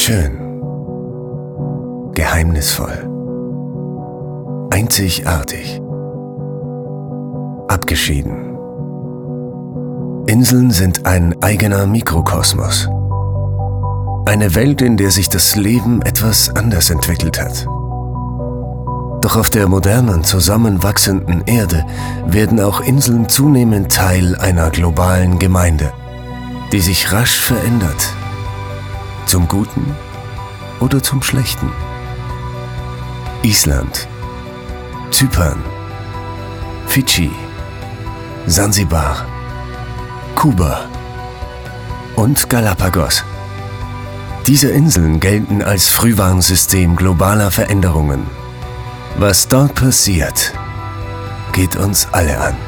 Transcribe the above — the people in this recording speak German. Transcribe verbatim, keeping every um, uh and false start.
Schön, geheimnisvoll, einzigartig, abgeschieden. Inseln sind ein eigener Mikrokosmos. Eine Welt, in der sich das Leben etwas anders entwickelt hat. Doch auf der modernen, zusammenwachsenden Erde werden auch Inseln zunehmend Teil einer globalen Gemeinde, die sich rasch verändert. Zum Guten oder zum Schlechten. Island, Zypern, Fidschi, Sansibar, Kuba und Galapagos. Diese Inseln gelten als Frühwarnsystem globaler Veränderungen. Was dort passiert, geht uns alle an.